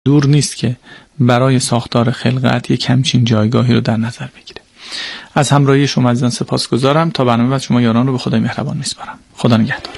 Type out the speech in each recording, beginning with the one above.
دور نیست که برای ساختار خلقت یک همچین جایگاهی رو در نظر بگیره. از همراهی شما عزیزان سپاسگزارم. تا برنامه بعد شما یاران رو به خدای مهربان میسپارم. خدا نگهدار.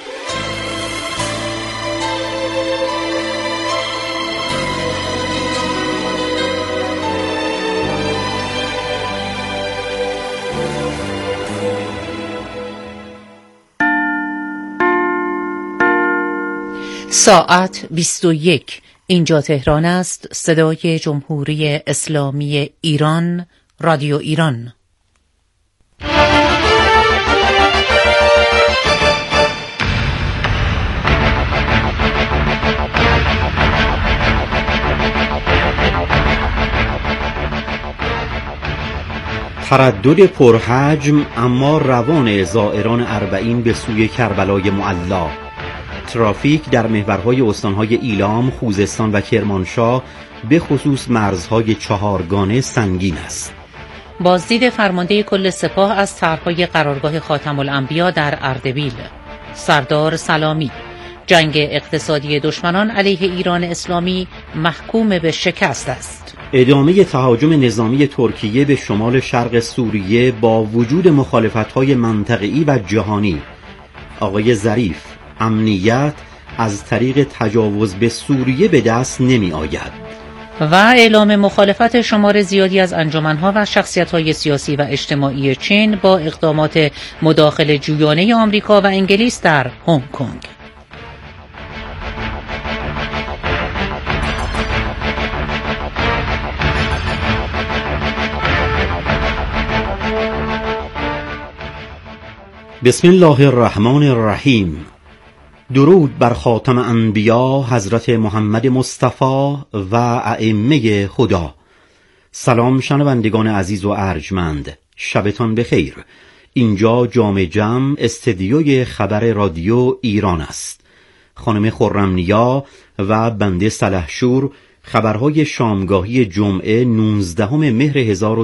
ساعت 21. اینجا تهران است. صدای جمهوری اسلامی ایران، رادیو ایران. تردد پرحجم اما روان زائران اربعین به سوی کربلای معلی. ترافیک در محورهای استانهای ایلام، خوزستان و کرمانشاه به خصوص مرزهای چهارگانه سنگین است. بازدید فرمانده کل سپاه از طرحهای قرارگاه خاتم الانبیا در اردبیل. سردار سلامی: جنگ اقتصادی دشمنان علیه ایران اسلامی محکوم به شکست است. ادامه تهاجم نظامی ترکیه به شمال شرق سوریه با وجود مخالفت‌های منطقه‌ای و جهانی. آقای ظریف: امنیت از طریق تجاوز به سوریه به دست نمی آید. و اعلام مخالفت شمار زیادی از انجمنها و شخصیت‌های سیاسی و اجتماعی چین با اقدامات مداخله جویانه آمریکا و انگلیس در هنگ کنگ. بسم الله الرحمن الرحیم. درود بر خاتم انبیا حضرت محمد مصطفی و ائمه خدا. سلام شنوندگان عزیز و ارجمند، شبتان بخیر. اینجا جام جم استدیوی خبر رادیو ایران است. خانم خرمنیا و بنده سلحشور خبرهای شامگاهی جمعه 19 مهر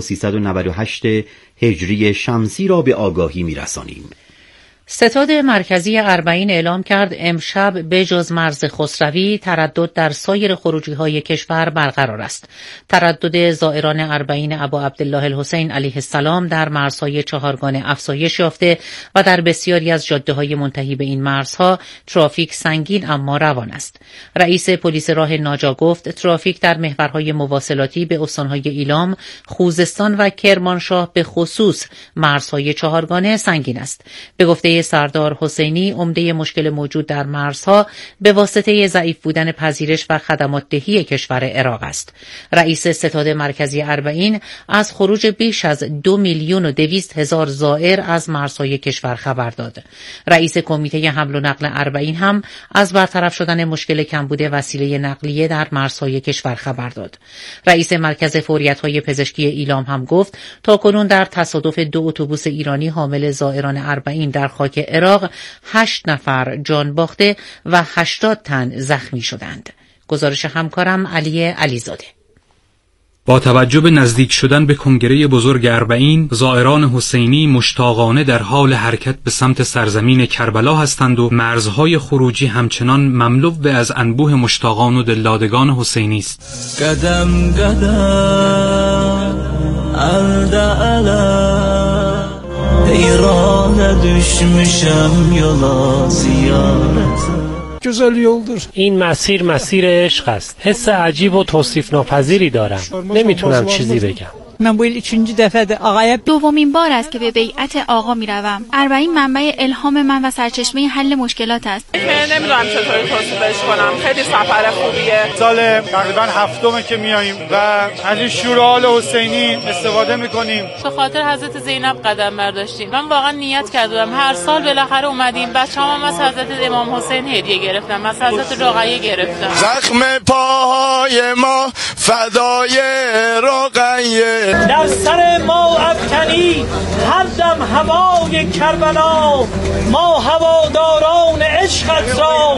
1398 هجری شمسی را به آگاهی می‌رسانیم. ستاد مرکزی اربعین اعلام کرد امشب به جز مرز خسروی تردد در سایر خروجی‌های کشور برقرار است. تردد زائران اربعین ابا عبدالله الحسین علیه السلام در مرزهای چهارگانه افزایش یافته و در بسیاری از جاده‌های منتهی به این مرزها ترافیک سنگین اما روان است. رئیس پلیس راه ناجا گفت ترافیک در محورهای مواصلاتی به استانهای ایلام، خوزستان و کرمانشاه به خصوص مرزهای چهارگانه سنگین است. به گفته سردار حسینی عمده مشکل موجود در مرزها به واسطه ضعیف بودن پذیرش و خدمات دهی کشور عراق است. رئیس ستاد مرکزی اربعین از خروج بیش از 2,200,000 زائر از مرزهای کشور خبر داد. رئیس کمیته حمل و نقل اربعین هم از برطرف شدن مشکل کمبود وسیله نقلیه در مرزهای کشور خبر داد. رئیس مرکز فوریت‌های پزشکی ایلام هم گفت تاکنون در تصادف 2 اتوبوس ایرانی حامل زائران اربعین در خاک عراق 8 نفر جان باخته و 80 تن زخمی شدند. گزارش همکارم علی علیزاده. با توجه به نزدیک شدن به کنگره بزرگ اربعین، زائران حسینی مشتاقانه در حال حرکت به سمت سرزمین کربلا هستند و مرزهای خروجی همچنان مملو به از انبوه مشتاقان و دلدادگان حسینی است. قدم قدم ایران düşmüşəm yola ziyaret. güzel yoldur. این مسیر عشق است. حس عجیب و توصیف ناپذیری دارم. نمیتونم چیزی بگم. من bu il 3. dəfədir ağaya. دومین بار است که به بیعت آقا میروم. اربعین منبع الهام من و سرچشمه حل مشکلات است. نمیدونم چطوری توصیفش کنم. خیلی سفر خوبیه. سال تقریبا 7م که میاییم و از این شورال حسینی استفاده میکنیم. به خاطر حضرت زینب قدم برداشتیم. من واقعا نیت کردم هر سال بالاخره اومدیم. بچه‌ام از حضرت امام حسین هدیه گرفتم. از حضرت رقیه گرفتم. زخم پاهای ما فدای رقیه. در سر ما افکنی هر دم هوای کربلا، ما هواداران عشقت را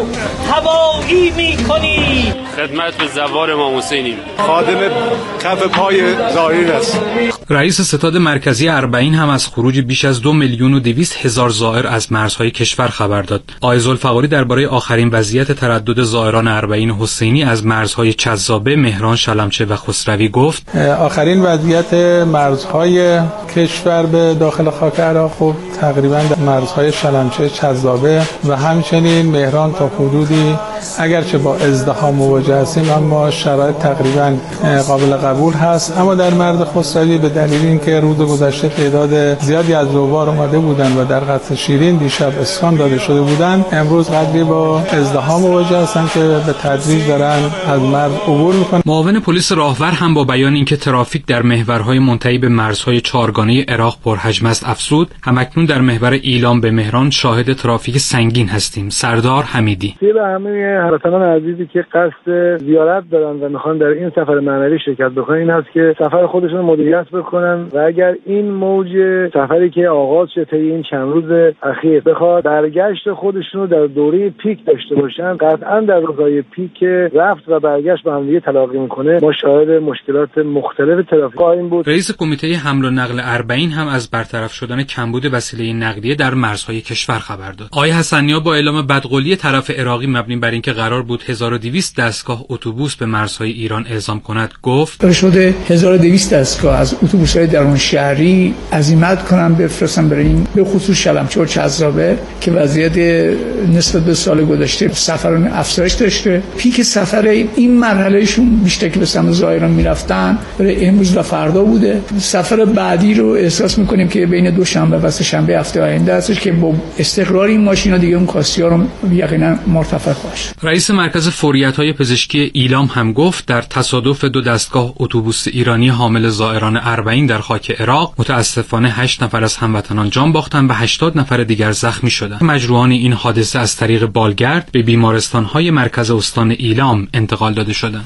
هوایی میکنی. خدمت به زوار امام حسینی، خادم کف پای ظاهر است. رئیس ستاد مرکزی اربعین هم از خروج بیش از 2,200,000 زائر از مرزهای کشور خبر داد. آقای ذوالفقاری درباره آخرین وضعیت تردد زائران اربعین حسینی از مرزهای چذابه، مهران، شلمچه و خسروی گفت: آخرین وضعیت مرزهای کشور به داخل خاک عراق خب تقریبا در مرزهای شلمچه، چذابه و همچنین مهران تا حدودی اگرچه با ازدحام مواجه هستیم اما شرایط تقریبا قابل قبول هست. اما در مرز خسروی به دلیل اینکه روز گذشته تعداد زیادی از زوار اومده بودند و در قطع شیرین دیشب اسکان داده شده بودند، امروز قدری با ازدحام مواجه هستند که به تدریج دارن از مرز عبور میکنن. معاون پلیس راهور هم با بیان اینکه ترافیک در محورهای منتهی به مرزهای چهارگانه عراق پرحجم است افزود: همکنون در محور ایلام به مهران شاهد ترافیک سنگین هستیم. سردار حمیدی: به همه هموطنان عزیزی که قصد زیارت دارن و میخوان در این سفر معنوی شرکت بکنن این است که سفر خودشون رو مدیریت بکنن و اگر این موج سفری که آغاز شده طی این چند روز اخیر بخواد برگشت خودشون رو در دوره پیک داشته باشن، قطعا در روزهای پیک رفت و برگشت با هم دیگه تلاقی میکنه ما شاهد مشکلات مختلف ترافیک خواهیم بود. رئیس کمیته حمل و نقل اربعین هم از برطرف شدن کمبود وسیله نقلیه در مرزهای کشور خبر داد. آقای حسنیا با اعلام بدقولی طرف عراقی مبنی بر اینکه قرار بود 1200 دستگاه اتوبوس به مرزهای ایران اعزام کند گفت: شده 1200 دستگاه از اتوبوس‌های درون شهری عزیمت کنن بفرستن برای این، به خصوص شلمچه و چذابه که وضعیت نسبت به سال گذشته سفران افزایش داشته. پیک سفر این مرحلهشون بیشتر که به سمت زائران میرفتن برای امروز و فردا بوده. سفر بعدی رو احساس میکنیم که بین دوشنبه و سه‌شنبه هفته آینده هستش که با استقرار این ماشینا دیگه اون کاسیا رو یقینا مرتفع خواهد. رئیس مرکز فوریت‌های پزشکی ایلام هم گفت در تصادف 2 دستگاه اتوبوس ایرانی حامل زائران اربعین در خاک عراق متاسفانه 8 نفر از هموطنان جان باختند و 80 نفر دیگر زخمی شدند. مجروحان این حادثه از طریق بالگرد به بیمارستان‌های مرکز استان ایلام انتقال داده شدند.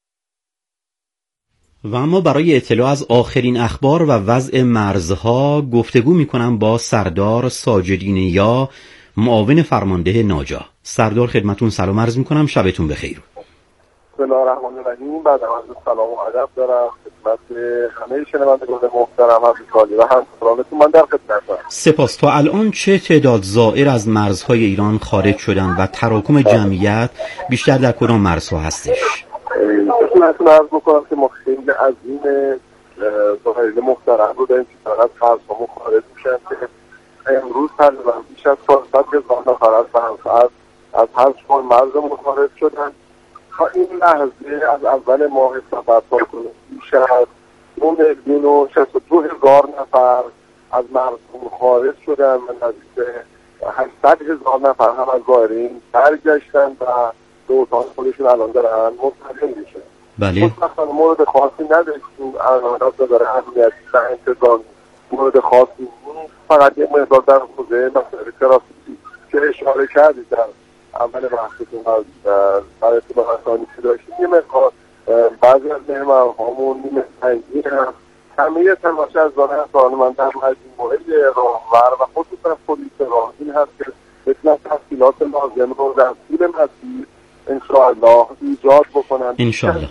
و اما برای اطلاع از آخرین اخبار و وضع مرزها گفتگو می‌کنم با سردار ساجدین یا معاون فرمانده ناجا. سردار خدمتون سلام عرض می‌کنم، شبتون بخیر. بسم الله الرحمن الرحیم. بعد از سلام و ادب دارم خدمت همه شنوندگان محترم همکاری و همکارانتون من در خدمتم. سپاس. تا الان چه تعداد زائر از مرزهای ایران خارج شدن و تراکم جمعیت بیشتر در کدام مرزها هستش؟ خدمتتون عرض می‌کنم که ما خیلی عظیم زائرین محترم رو داریم که فقط مرزهامون خارج میشن که امروز تقریبا بیش از 400,000 نفر از هر چهار مرزمون خارج شدن. تا این لحظه از اول ماه سفر تا کنون بیش از 2,062,000 نفر از مرزمون خارج شدن و نزدیک 800,000 نفر هم از زائرین برگشتن و به اتاق خودشون الان دارن منتقل میشن. بله. مطلقا مورد خاصی نداشتیم، الان داره اهمیتی و انتظار مورد خاصی نیست، فقط یه مقدار در حوزه مسائل ترافیکی که اشاره کردید در اول بحثتون از برای اطلاع رسانی که داشتیم یه مقدار بعضی از محورهامون نیمه سنگین هم همه تلاش از دانه من در مجموعه راهور و خصوصا پلیس راه این هست که بتونن تحصیلات لازم رو در طول مسیر انشاءالله ایجاد بکنن. انشاءالله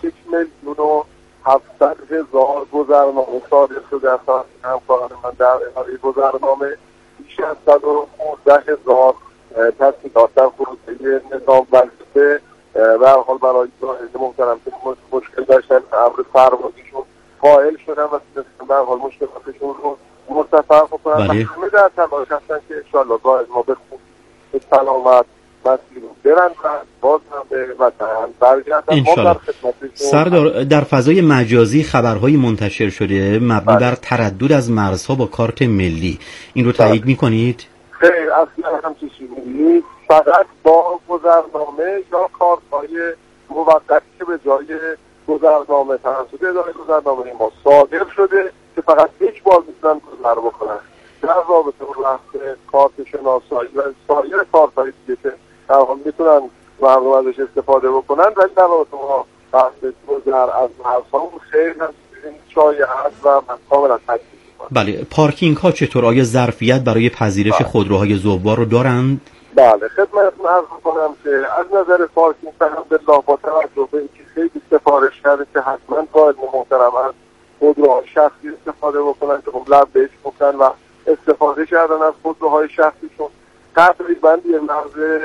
1,700,000 گذرنامه صادر شده از همکاران من در اداره گذرنامه، بیش از 115,000 تحصیلات در خروجی نظام وظیفه و حال برای زائرین محترم که مشکل داشتن امر پروازیشون قائل شدن و تونستن به حال مشکلاتشون رو مرتفع بکنن. بله. همه در تلاش هستن که انشاءالله زائرین ما به خوبی به سلامت مسیر برن و باز هم به وطن برگردن. انشاءالله. سردار، در فضای مجازی خبرهایی منتشر شده مبنی بر تردد از مرزها با کارت ملی، این رو تایید می‌کنید؟ خیر، اصلا همچین چیزی نیست. فقط با گذرنامه یا کارت‌های موقتی که به جای گذرنامه توسط اداره گذرنامه ما صادر شده که فقط یک بار میتونن گذر بکنن در رابطه با بحث کارت شناسایی و سایر کارت‌های دیگه که در حال میتونن مردم ازش استفاده بکنن، ولی در رابطه با بحث گذر از مرزها خیلی شایع است و من کاملا تکلیف می‌کنم. بله، پارکینگ ها چطور؟ آیا ظرفیت برای پذیرش خودروهای زوار رو دارند؟ بله، خدمتتون عرض می‌کنم که از نظر پارکینگ الحمدلله با توجه به اینکه خیلی سفارش کرده که حتما قائد محترم از خودروهای شخصی استفاده بکنن که خب لبیک بکنن و استفاده کردن از خودروهای شخصیشون، تقریبا یه مرز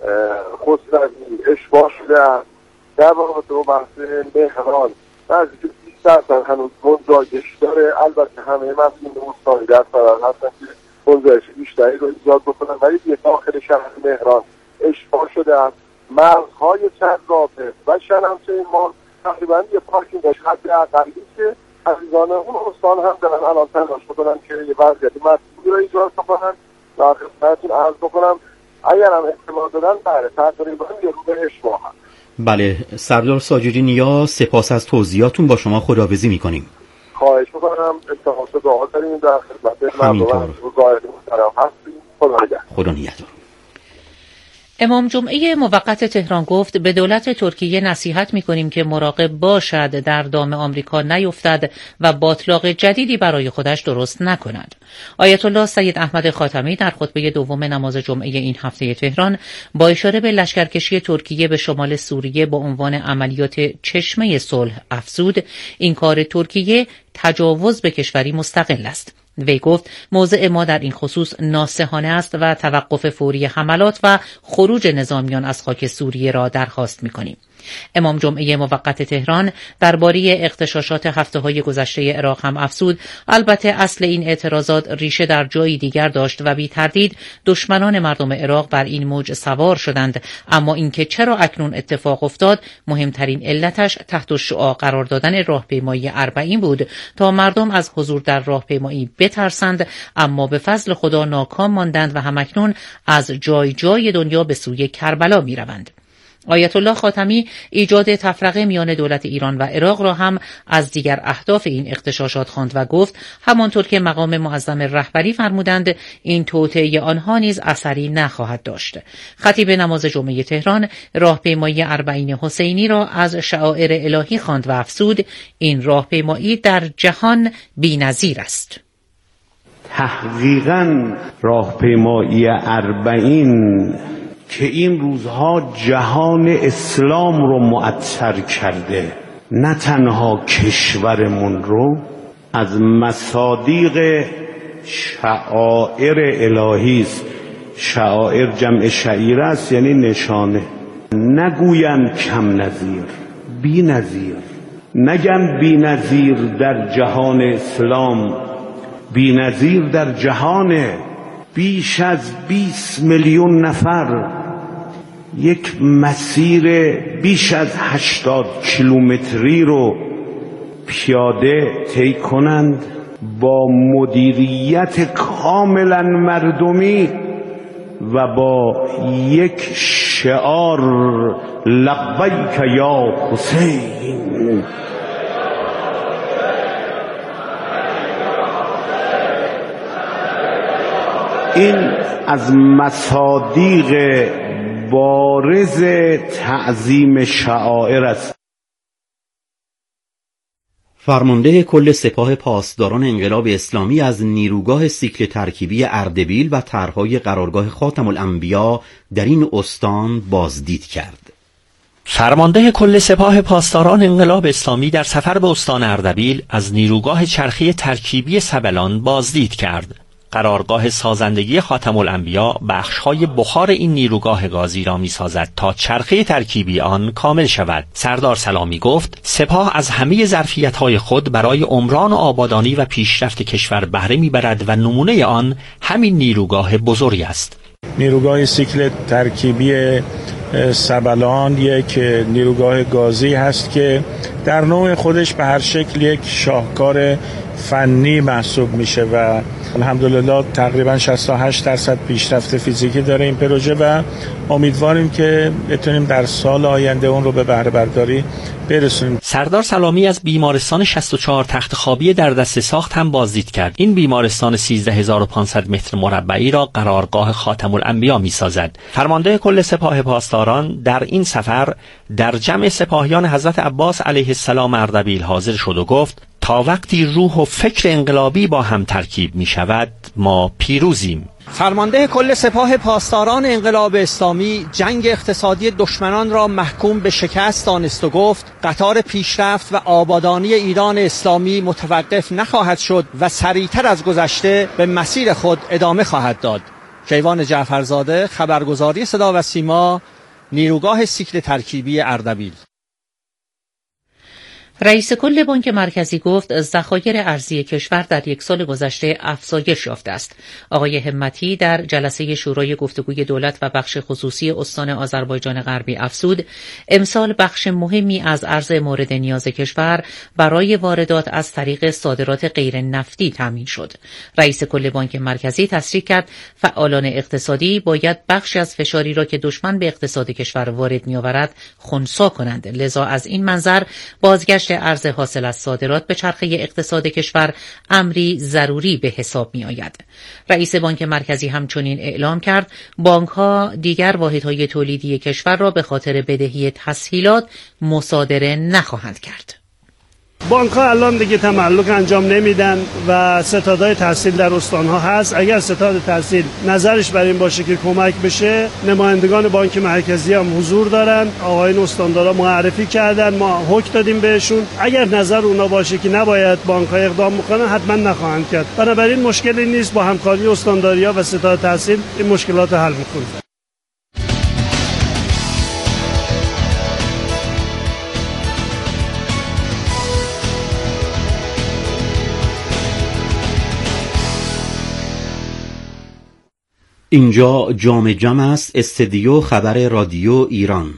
خسروی اشباع شده است. در واقع با بحث مهران نزدیک 20% هنوز گنجایش داره. البته همه مسئولین استانی در صدد هستن که گنجایش بیشتری رو ایجاد بکنن، ولی دیگه داخل شهر مهران اشباع شده است. مرزهای چند رابطه و شنمچه ما تقریبا یه پارکینگش حد اقلی که عزیزان اون استان هم دارن الان تلاش بکنن که یه وضعیت مسئولی رو ایجاد بکنن و خدمتتون عرض بکنم اگر هم اطلاع دادن بله تقریبا یه رو به اشباع هم. بله، سردار ساجری نیا، سپاس از توضیحاتون، با شما خداحافظی میکنیم. خواهش میکنم، التماس دعا داریم در خدمت مردم قائد محترم هستیم. خدا نگهدار. امام جمعه موقت تهران گفت به دولت ترکیه نصیحت می‌کنیم که مراقب باشد در دام آمریکا نیفتد و باطلاق جدیدی برای خودش درست نکند. آیت الله سید احمد خاتمی در خطبه دوم نماز جمعه این هفته تهران با اشاره به لشکرکشی ترکیه به شمال سوریه با عنوان عملیات چشمه صلح افزود، این کار ترکیه تجاوز به کشوری مستقل است. وی گفت موضع ما در این خصوص ناصحانه است و توقف فوری حملات و خروج نظامیان از خاک سوریه را درخواست می‌کنیم. امام جمعه موقت تهران درباره اغتشاشات هفته‌های گذشته عراق هم افزود البته اصل این اعتراضات ریشه در جایی دیگر داشت و بی تردید دشمنان مردم عراق بر این موج سوار شدند، اما اینکه چرا اکنون اتفاق افتاد مهمترین علتش تحت شعاع قرار دادن راهپیمایی اربعین بود تا مردم از حضور در راهپیمایی بترسند، اما به فضل خدا ناکام ماندند و همکنون از جای جای دنیا به سوی کربلا می‌روند. آیت الله خاتمی ایجاد تفرقه میان دولت ایران و عراق را هم از دیگر اهداف این اغتشاشات خواند و گفت همانطور که مقام معظم رهبری فرمودند این توطئه آنها نیز اثری نخواهد داشت. خطیب نماز جمعه تهران راهپیمایی اربعین حسینی را از شعائر الهی خواند و افزود این راهپیمایی در جهان بی‌نظیر است. تحقیقاً راهپیمایی اربعین که این روزها جهان اسلام رو معطر کرده، نه تنها کشورمون رو، از مصادیق شعائر الهی است. شعائر جمع شعیره است، یعنی نشانه. نگویم کم نظیر، بی نظیر. نگم بی نظیر در جهان اسلام، بی نظیر در جهان. بیش از 20 میلیون نفر یک مسیر بیش از 80 کیلومتری رو پیاده طی کنند با مدیریت کاملا مردمی و با یک شعار لبیک یا حسین. این از مصادیق بارز تعظیم شعائر است. فرمانده کل سپاه پاسداران انقلاب اسلامی از نیروگاه سیکل ترکیبی اردبیل و طرح‌های قرارگاه خاتم الانبیا در این استان بازدید کرد. فرمانده کل سپاه پاسداران انقلاب اسلامی در سفر به استان اردبیل از نیروگاه چرخی ترکیبی سبلان بازدید کرد. قرارگاه سازندگی خاتم الانبیا بخش‌های بخار این نیروگاه گازی را می‌سازد تا چرخه ترکیبی آن کامل شود. سردار سلامی گفت سپاه از همه ظرفیت‌های خود برای عمران و آبادانی و پیشرفت کشور بهره می‌برد و نمونه آن همین نیروگاه بزرگ است. نیروگاه سیکل ترکیبی سبلان یک نیروگاه گازی هست که در نوع خودش به هر شکل یک شاهکار فنی محسوب میشه و الحمدلله تقریبا 68% پیشرفت فیزیکی داره این پروژه و امیدواریم که بتونیم در سال آینده اون رو به بهره برداری برسونیم. سردار سلامی از بیمارستان 64 تخت خوابی در دست ساخت هم بازدید کرد. این بیمارستان 13500 متر مربعی را قرارگاه خاتم الانبیا می‌سازد. فرمانده کل سپاه پاسداران پاسداران در این سفر در جمع سپاهیان حضرت عباس علیه السلام اردبیل حاضر شد و گفت تا وقتی روح و فکر انقلابی با هم ترکیب می شود ما پیروزیم. فرمانده کل سپاه پاسداران انقلاب اسلامی جنگ اقتصادی دشمنان را محکوم به شکست دانست و گفت قطار پیشرفت و آبادانی ایران اسلامی متوقف نخواهد شد و سریعتر از گذشته به مسیر خود ادامه خواهد داد. کیوان جعفرزاده، خبرگزاری صدا و سیما، نیروگاه سیکل ترکیبی اردبیل. رئیس کل بانک مرکزی گفت ذخایر ارزی کشور در یک سال گذشته افزایش یافته است. آقای همتی در جلسه شورای گفتگوی دولت و بخش خصوصی استان آذربایجان غربی افزود امسال بخش مهمی از ارز مورد نیاز کشور برای واردات از طریق صادرات غیر نفتی تامین شد. رئیس کل بانک مرکزی تصریح کرد فعالان اقتصادی باید بخشی از فشاری را که دشمن به اقتصاد کشور وارد می‌آورد خنثی کنند. لذا از این منظر بازگشت ارز حاصل از صادرات به چرخه اقتصاد کشور امری ضروری به حساب می آید. رئیس بانک مرکزی همچنین اعلام کرد بانک‌ها دیگر واحدهای تولیدی کشور را به خاطر بدهی تسهیلات مصادره نخواهند کرد. بانک‌ها الان دیگه تملک انجام نمیدن و ستادهای تحصیل در استان‌ها هست. اگر ستاد تحصیل نظرش بر این باشه که کمک بشه، نمایندگان بانک مرکزی هم حضور دارن، آقایان استاندارا معرفی کردن، ما حکم دادیم بهشون. اگر نظر اونا باشه که نباید بانک‌ها اقدام بکنن، حتما نخواهند کرد. بنابراین مشکلی نیست، با همکاری استانداری‌ها و ستاد تحصیل این مشکلات رو حل می‌کنیم. اینجا جام جم است، استدیو خبر رادیو ایران.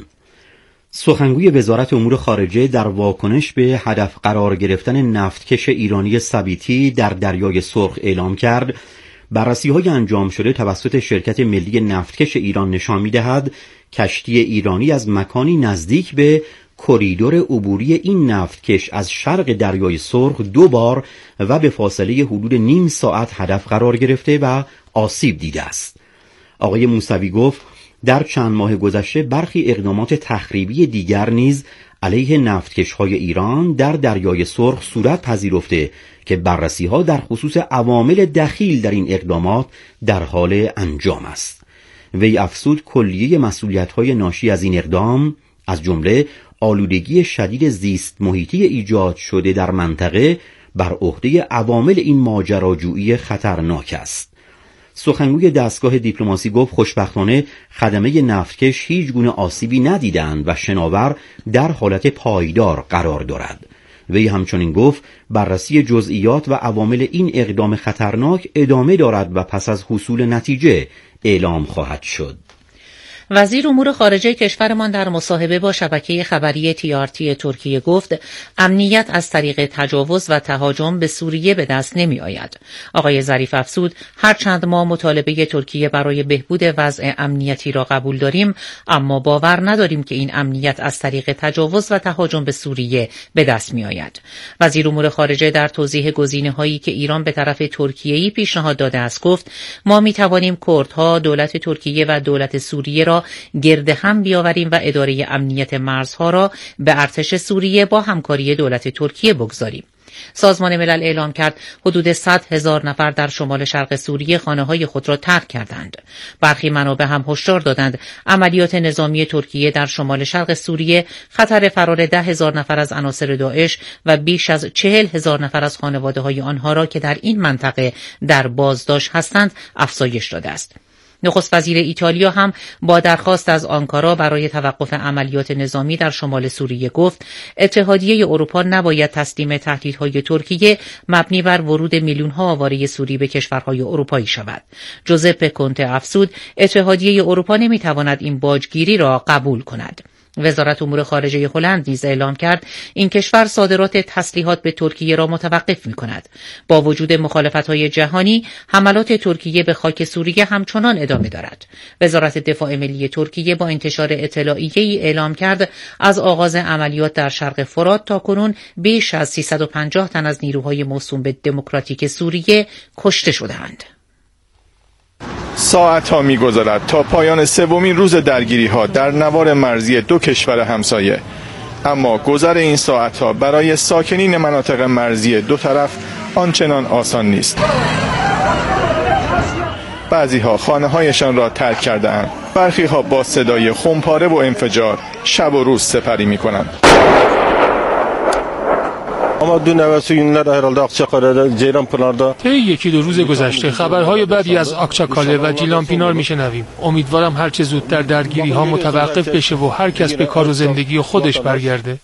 سخنگوی وزارت امور خارجه در واکنش به هدف قرار گرفتن نفتکش ایرانی سبیتی در دریای سرخ اعلام کرد بررسی‌های انجام شده توسط شرکت ملی نفتکش ایران نشان می‌دهد کشتی ایرانی از مکانی نزدیک به کریدور عبوری این نفتکش از شرق دریای سرخ 2 بار و به فاصله حدود نیم ساعت هدف قرار گرفته و آسیب دیده است. آقای موسوی گفت در چند ماه گذشته برخی اقدامات تخریبی دیگر نیز علیه نفتکش‌های ایران در دریای سرخ صورت پذیرفته که بررسی‌ها در خصوص عوامل دخیل در این اقدامات در حال انجام است. وی افزود کلیه مسئولیت‌های ناشی از این اقدام از جمله آلودگی شدید زیست محیطی ایجاد شده در منطقه بر عهده عوامل این ماجراجویی خطرناک است. سخنگوی دستگاه دیپلماسی گفت خوشبختانه خدمه نفتکش هیچ گونه آسیبی ندیدند و شناور در حالت پایدار قرار دارد. وی همچنین گفت بررسی جزئیات و عوامل این اقدام خطرناک ادامه دارد و پس از حصول نتیجه اعلام خواهد شد. وزیر امور خارجه کشورمان در مصاحبه با شبکه خبری TRT ترکیه گفت امنیت از طریق تجاوز و تهاجم به سوریه به دست نمی آید. آقای ظریف افزود هرچند ما مطالبه ترکیه برای بهبود وضع امنیتی را قبول داریم، اما باور نداریم که این امنیت از طریق تجاوز و تهاجم به سوریه به دست می آید. وزیر امور خارجه در توضیح گزینه‌هایی که ایران به طرف ترکیه‌ای پیشنهاد داده است گفت ما می توانیم کردها، دولت ترکیه و دولت سوریه را گرد هم بیاوریم و اداره امنیت مرزها را به ارتش سوریه با همکاری دولت ترکیه بگذاریم. سازمان ملل اعلام کرد حدود 100,000 نفر در شمال شرق سوریه خانه‌های خود را ترک کردند. برخی منابع هم هشدار دادند عملیات نظامی ترکیه در شمال شرق سوریه خطر فرار 10,000 نفر از عناصر داعش و بیش از 40,000 نفر از خانواده‌های آنها را که در این منطقه در بازداشت هستند افزایش داده است. نخست وزیر ایتالیا هم با درخواست از آنکارا برای توقف عملیات نظامی در شمال سوریه گفت اتحادیه اروپا نباید تسلیم تهدیدهای ترکیه مبنی بر ورود میلیون‌ها آواره سوری به کشورهای اروپایی شود. جوزپه کنته افزود اتحادیه اروپا نمیتواند این باجگیری را قبول کند. وزارت امور خارجه هلند نیز اعلام کرد این کشور صادرات تسلیحات به ترکیه را متوقف می‌کند. با وجود مخالفت‌های جهانی، حملات ترکیه به خاک سوریه همچنان ادامه دارد. وزارت دفاع ملی ترکیه با انتشار اطلاعیه‌ای اعلام کرد از آغاز عملیات در شرق فرات تاکنون بیش از 350 تن از نیروهای موسوم به دموکراتیک سوریه کشته شده‌اند. ساعت‌ها می‌گذرد تا پایان سومین روز درگیری‌ها در نوار مرزی دو کشور همسایه. اما گذر این ساعت‌ها برای ساکنین مناطق مرزی دو طرف آنچنان آسان نیست. بعضی‌ها خانه‌هایشان را ترک کرده‌اند. برخی‌ها با صدای خمپاره و انفجار شب و روز سپری می‌کنند. طی یکی دو روز گذشته خبرهای بدی از آکچاکاله و جیلانپینار میشنویم. امیدوارم هرچه زودتر درگیری ها متوقف بشه و هر کس به کار و زندگی خودش برگرده.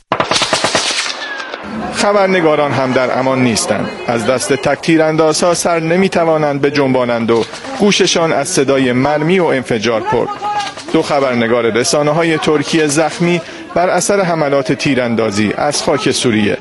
خبرنگاران هم در امان نیستند. از دست تک تیراندازها سر نمیتوانند بجنبانند و گوششان از صدای مرمی و انفجار پر. دو خبرنگار رسانه‌های ترکیه زخمی بر اثر حملات تیراندازی از خاک سوریه.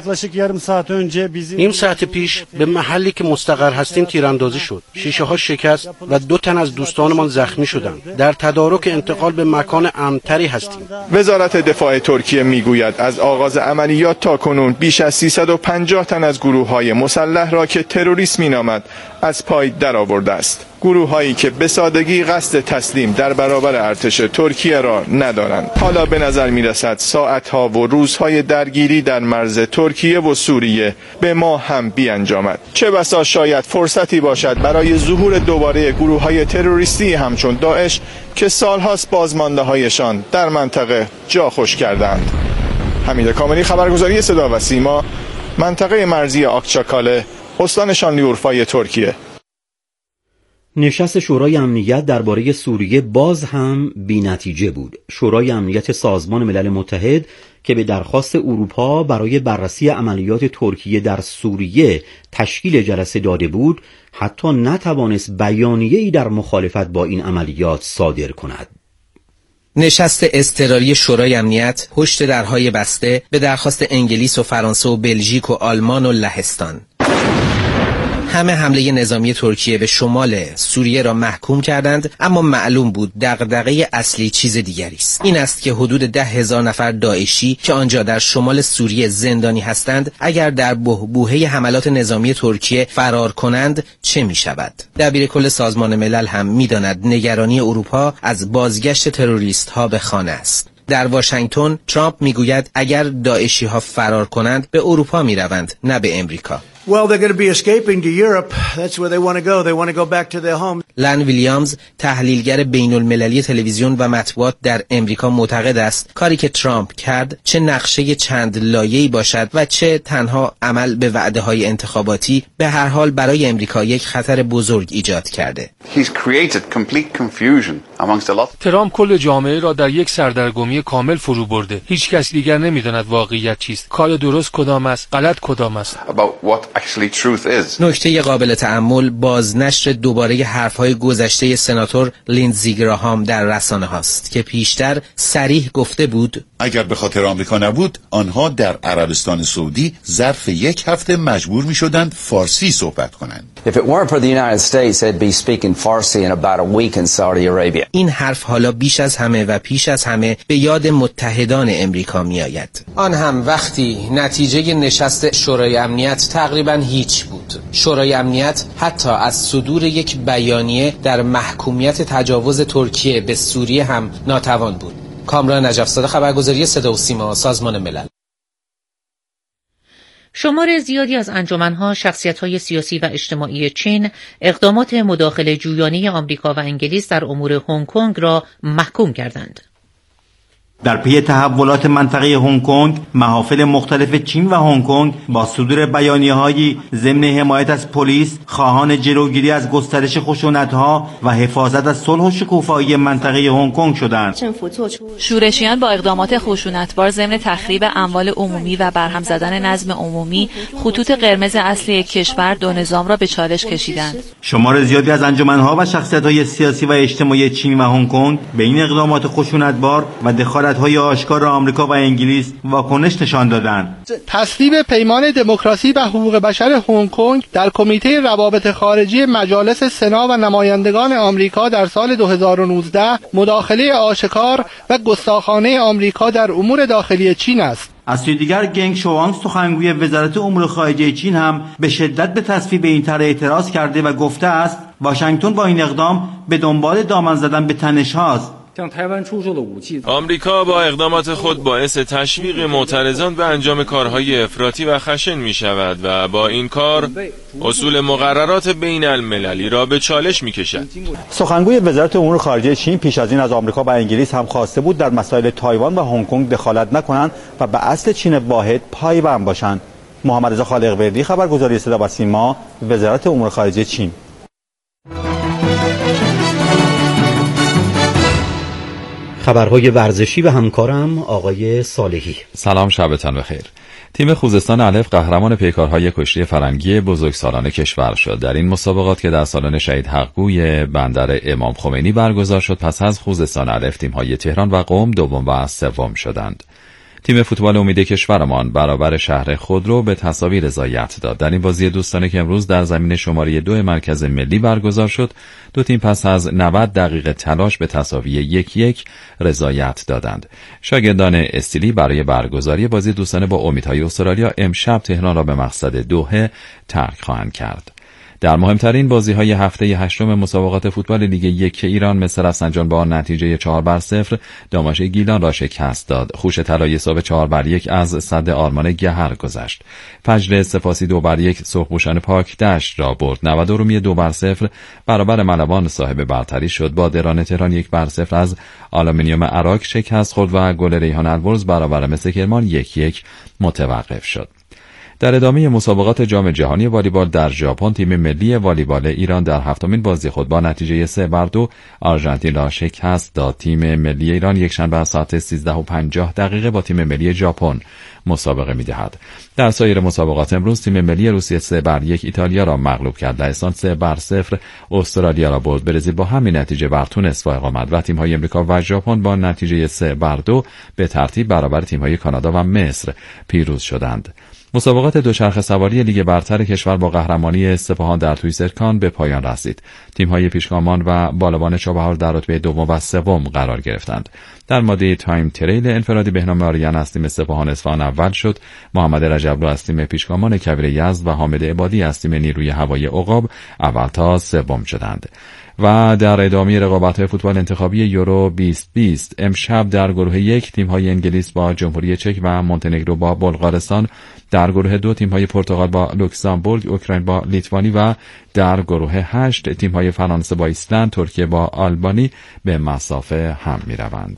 نیم ساعت پیش به محلی که مستقر هستیم تیراندازی شد. شیشه ها شکست و 2 تن از دوستانمان زخمی شدند. در تدارک انتقال به مکان امن‌تری هستیم. وزارت دفاع ترکیه میگوید از آغاز عملیات تا کنون بیش از 350 تن از گروه‌های مسلح را که تروریست مینامد از پای درآورده است. گروه‌هایی که به سادگی قصد تسلیم در برابر ارتش ترکیه را ندارند. حالا به نظر می‌رسد ساعت‌ها و روزهای درگیری در مرز ترکیه و سوریه به ما هم بیانجامد. چه بسا شاید فرصتی باشد برای ظهور دوباره گروه‌های تروریستی همچون داعش که سال‌هاست بازمانده‌هایشان در منطقه جا خوش کردند. حمید کاملی، خبرگزاری صدا و سیما، منطقه مرزی آکچاکاله، استان شانلیورفای ترکیه. نشست شورای امنیت درباره سوریه باز هم بی‌نتیجه بود. شورای امنیت سازمان ملل متحد که به درخواست اروپا برای بررسی عملیات ترکیه در سوریه تشکیل جلسه داده بود، حتی نتوانست بیانیه‌ای در مخالفت با این عملیات صادر کند. نشست اضطراری شورای امنیت پشت درهای بسته به درخواست انگلیس و فرانسه و بلژیک و آلمان و لهستان. همه حمله نظامی ترکیه به شمال سوریه را محکوم کردند، اما معلوم بود دغدغه اصلی چیز دیگری است. این است که حدود 10,000 نفر داعشی که آنجا در شمال سوریه زندانی هستند اگر در بحبوحه حملات نظامی ترکیه فرار کنند چه می شود؟ دبیر کل سازمان ملل هم می داند نگرانی اروپا از بازگشت تروریست ها به خانه است. در واشنگتن ترامپ میگوید اگر داعشی ها فرار کنند به اروپا می روند، نه به امریکا. Well, they're going to be escaping to Europe. That's where they want to go. They want to go back to their home. لن ویلیامز، تحلیلگر بین‌المللی تلویزیون و مطبوعات در امریکا، معتقد است کاری که ترامپ کرد چه نقشه چند لایه‌ای باشد و چه تنها عمل به وعده‌های انتخاباتی، به هر حال برای امریکا یک خطر بزرگ ایجاد کرده. ترامپ کل جامعه را در یک سردرگمی کامل فرو برده. هیچ کس دیگر نمی‌داند واقعیت چیست، کار درست کدام است، غلط کدام است. نکته قابل تأمل بازنشر دوباره حرف‌های گذشته سناتور لیندزی گراهام در رسانه هاست که پیشتر صریح گفته بود اگر به خاطر آمریکا نبود آنها در عربستان سعودی ظرف 1 هفته مجبور می‌شدند فارسی صحبت کنند. این حرف حالا بیش از همه و پیش از همه به یاد متحدان امریکا میآید. آن هم وقتی نتیجه نشست شورای امنیت تقریباً هیچ بود. شورای امنیت حتی از صدور یک بیانیه در محکومیت تجاوز ترکیه به سوریه هم ناتوان بود. کامران نجف‌زاده، خبرگزاری صدا و سیما، سازمان ملل. شمار زیادی از انجمن‌ها، شخصیت‌های سیاسی و اجتماعی چین اقدامات مداخله جویانه آمریکا و انگلیس در امور هنگ کنگ را محکوم کردند. در پی تحولات منطقه هنگ کنگ، محافل مختلف چین و هنگ کنگ با صدور بیانیه‌هایی ضمن حمایت از پلیس، خواهان جلوگیری از گسترش خشونت‌ها و حفاظت از صلح و شکوفایی منطقه هنگ کنگ شدند. شورشیان با اقدامات خشونتبار ضمن تخریب اموال عمومی و برهم زدن نظم عمومی، خطوط قرمز اصلی کشور، دو نظام را به چالش کشیدند. شمار زیادی از انجمن‌ها و شخصیت‌های سیاسی و اجتماعی چین و هنگ کنگ به این اقدامات خشونتبار و دخالت‌های آشکار آمریکا و انگلیس واکنش نشان دادند. تصویب پیمان دموکراسی و حقوق بشر هنگ کنگ در کمیته روابط خارجی مجالس سنا و نمایندگان آمریکا در سال 2019 مداخله آشکار و گستاخانه آمریکا در امور داخلی چین است. از سوی دیگر گنگ شوانگ، سخنگوی وزارت امور خارجه چین، هم به شدت به تصویب این طرح اعتراض کرده و گفته است واشنگتن با این اقدام به دنبال دامن زدن به تنش هاست. آمریکا با اقدامات خود باعث تشویق معترضان به انجام کارهای افراطی و خشن می شود و با این کار اصول مقررات بین المللی را به چالش می کشد. سخنگوی وزارت امور خارجه چین پیش از این از آمریکا و انگلیس هم خواسته بود در مسائل تایوان و هنگ کنگ دخالت نکنند و به اصل چین واحد پایبند باشند. محمد رضا خالق‌وردی، خبرگزاری صدا و سیما، وزارت امور خارجه چین. خبرهای ورزشی و همکارم آقای صالحی. سلام، شبتان بخیر. تیم خوزستان الف قهرمان پیکارهای کشتی فرنگی بزرگسالان کشور شد. در این مسابقات که در سالن شهید حقگوی بندر امام خمینی برگزار شد، پس از خوزستان الف تیم‌های تهران و قم دوم و سوم شدند. تیم فوتبال امید کشورمان برابر شهر خودرو به تساوی رضایت داد. در این بازی دوستانه که امروز در زمین شماره 2 مرکز ملی برگزار شد، دو تیم پس از 90 دقیقه تلاش به تساوی 1-1 رضایت دادند. شاگردان استیلی برای برگزاری بازی دوستانه با امیدهای استرالیا امشب تهران را به مقصد دوحه ترک خواهند کرد. در مهمترین بازی‌های هفته 8 مسابقات فوتبال لیگ 1 ایران مصر رفسنجان با نتیجه 4-0 داماشه گیلان را شکست داد. خوش طلایی صبح 4-1 از صد آرمان گهر گذشت. فجر سپاسی 2-1 سرخپوشان پاک دشت را برد. 90 رومی 2-0 برابر ملوان صاحب برتری شد. با دران تهران 1-0 از آلومینیوم عراق شکست خورد و گل ریحان البرز برابر مس کرمان 1-1 متوقف شد. در ادامه مسابقات جام جهانی والیبال در ژاپن، تیم ملی والیبال ایران در هفتمین بازی خود با نتیجه 3-2 آرژانتین را شکست داد. تیم ملی ایران یکشنبه ساعت 13:50 با تیم ملی ژاپن مسابقه می‌دهد. در سایر مسابقات امروز تیم ملی روسیه 3-1 ایتالیا را مغلوب کرد. لهستان 3-0 استرالیا را برد. برزیل با همین نتیجه بر تونس فائق آمد و تیم‌های آمریکا و ژاپن با نتیجه 3-2 به ترتیب برابر تیم‌های کانادا و مصر پیروز شدند. مسابقات دوچرخه سواری لیگ برتر کشور با قهرمانی سپاهان در تویسرکان به پایان رسید. تیم‌های پیشگامان و بالابان چابهار در رتبه دوم و سوم قرار گرفتند. در ماده تایم تریل انفرادی بهنام آریان از تیم سپاهان اصفهان اول شد. محمد رجبلو از تیم پیشگامان کویر یزد و حامد عبادی از تیم نیروی هوایی عقاب اول تا سوم شدند. و در ادامه رقابت‌های فوتبال انتخابی یورو 2020 امشب در گروه 1 تیم‌های انگلیس با جمهوری چک و مونتنگرو با بلغارستان، در گروه 2 تیم‌های پرتغال با لوکزامبورگ، اوکراین با لیتوانی و در گروه 8 تیم‌های فرانسه با ایسلند، ترکیه با آلبانی به مسافه هم می‌روند.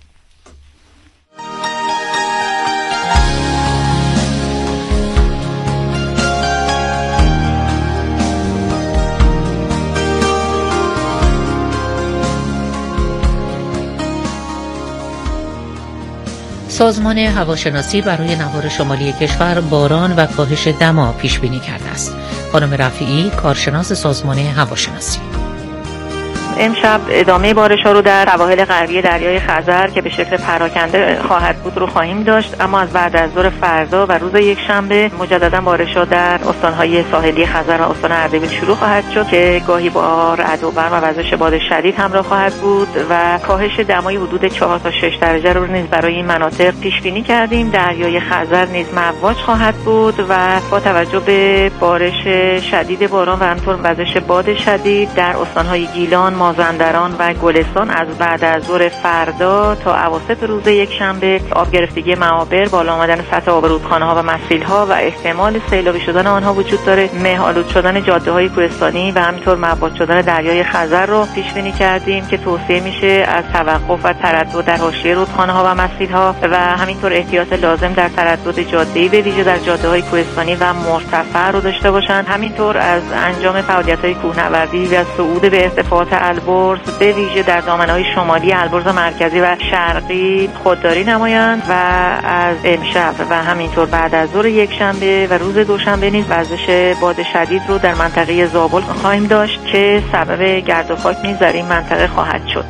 سازمان هواشناسی برای نوار شمالی کشور باران و کاهش دما پیش بینی کرده است. خانم رفیعی، کارشناس سازمان هواشناسی: امشب ادامه بارش‌ها رو در سواحل غربی دریای خزر که به شکل پراکنده خواهد بود رو خواهیم داشت، اما از بعد از ظهر فردا و روز یکشنبه مجددا بارش‌ها در استان‌های ساحلی خزر و استان اردبیل شروع خواهد شد که گاهی با رعد و برق و وزش باد شدید همراه خواهد بود و کاهش دمای حدود 4 تا 6 درجه رو نیز برای این مناطق پیش بینی کردیم. دریای خزر نیز مواج خواهد بود و با توجه به بارش شدید باران و همینطور وزش باد شدید در استان‌های گیلان، مازندران و گلستان از بعد از ظهر فردا تا اواسط روز یکشنبه آب گرفتگی معابر، بالا آمدن سطح آب رودخانه‌ها و مسیل‌ها و احتمال سیلابی شدن آنها وجود داره. مه آلود شدن جاده‌های کوهستانی و همینطور موج شدن دریای خزر رو پیش بینی کردیم که توصیه میشه از توقف و تردد در حاشیه رودخانه‌ها و مسیل‌ها و همینطور احتیاط لازم در تردد جاده‌ای به ویژه در جاده‌های کوهستانی و مرتفع رو داشته باشن. همینطور از انجام فعالیت‌های کوهنوردی و صعود به ارتفاعات البرز به ویژه در دامنه‌های شمالی البرز مرکزی و شرقی خودداری نمایند و از امشب و همینطور بعد از ظهر یکشنبه و روز دوشنبه نیز وزش باد شدید رو در منطقه زابل خواهیم داشت که سبب گرد و خاک نیز در این منطقه خواهد شد.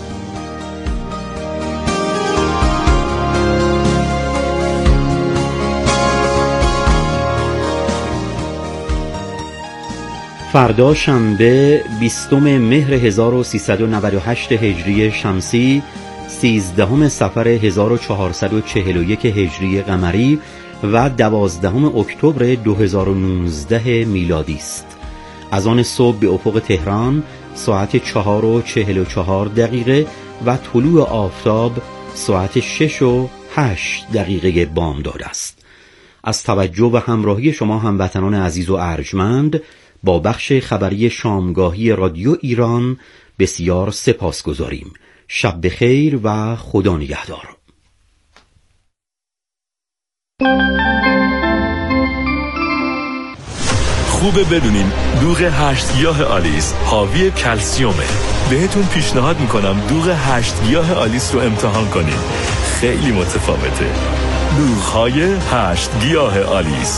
فردا شنبه 20 مهر 1398 هجری شمسی، 13 صفر 1441 هجری قمری و 12 اکتبر 2019 میلادی است. از آن صبح به افق تهران ساعت 4:44 و طلوع آفتاب ساعت 6:08 بامداد است. از توجه و همراهی شما هموطنان عزیز و ارجمند با بخش خبری شامگاهی رادیو ایران بسیار سپاسگزاریم. شب بخیر و خدا نگهدار. خوبه بدونین دوغ 8 گیاه آلیس حاوی کلسیومه. بهتون پیشنهاد میکنم دوغ 8 گیاه آلیس رو امتحان کنین. خیلی متفاوته. دوغ‌های 8 گیاه آلیس.